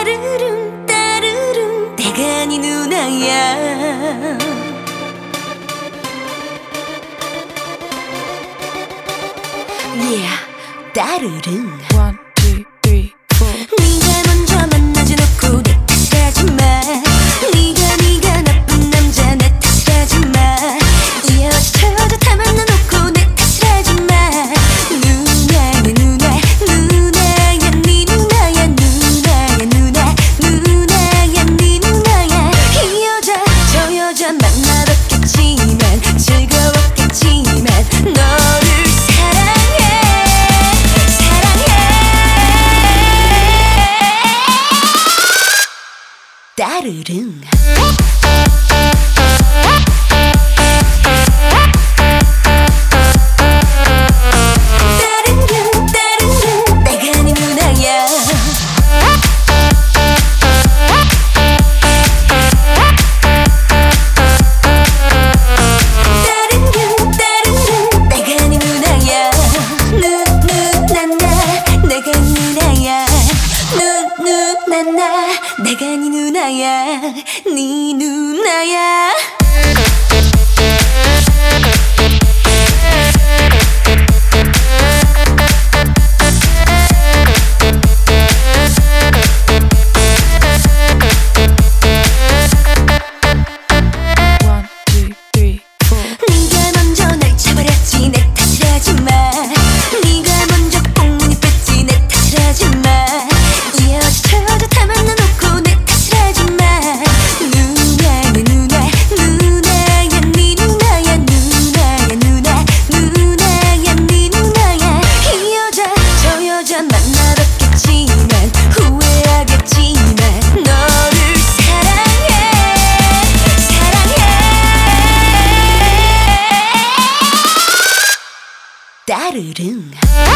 따르릉 따르릉 내가 네 누나야. Yeah, 따르릉. One, two, three, four. 네가 먼저 만나지 놓고 내 탓을 하지마. 네가 나쁜 남자 내 탓을 하지마. 이 여자 저 여자 다 만나놓고 내 탓을 하지마. 누나야 누나야 네 누나야 누나야 네 누나야. 이 여자 저 여자 만나봤겠지만 즐거웠겠지만 너를 사랑해. 따르릉. 따르릉 따르릉 내가 네 누나야. 따르릉 따르릉 내가 네 누나야. 누나나 내가 네 누나야. 누나나 내가 네 누나야. 네 누나야. One, two, three, four. 네가 먼저 날 쳐버렸지 내 탓을 하지마. 네가 먼저 꽁무니 뺐지 내 탓을 하지마. 이 여자 저 여자 다 만나놓고 내 탓을 하지마. 누나야 네 누나야 네 누나야 누나야 네 누나야. 이 여자 저 여자 만나봤겠지만 후회하겠지만 너를 사랑해. 따르릉.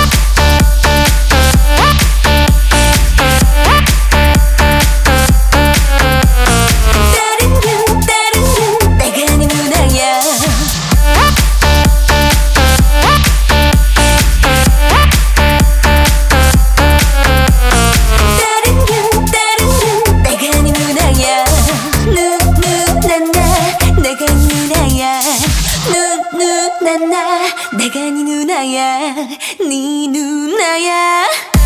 따르릉 따르릉 내가 네 누나야. 따르릉 따르릉 내가 네 누나야. 누나나 내가 네 누나야. 누나나 내가 네 누나야. 네 누나야.